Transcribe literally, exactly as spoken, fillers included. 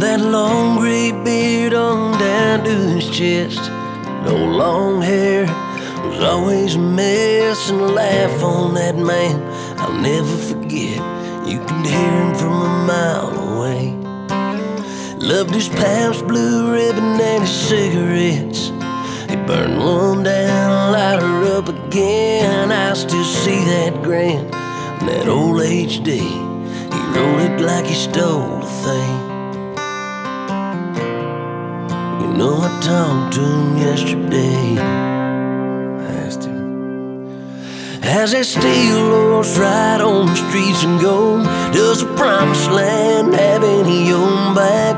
That long gray beard on down to his chest, no long hair, was always a mess. And a laugh on that man I'll never forget. You could hear him from a mile away. Loved his Pabst Blue Ribbon and his cigarettes. He burned one down, light her up again. I still see that grin, that old H D. He rolled it like he stole a thing. You know, I talked to him yesterday. I asked him, as that steel horse ride on the streets and go, does the promised land have any on back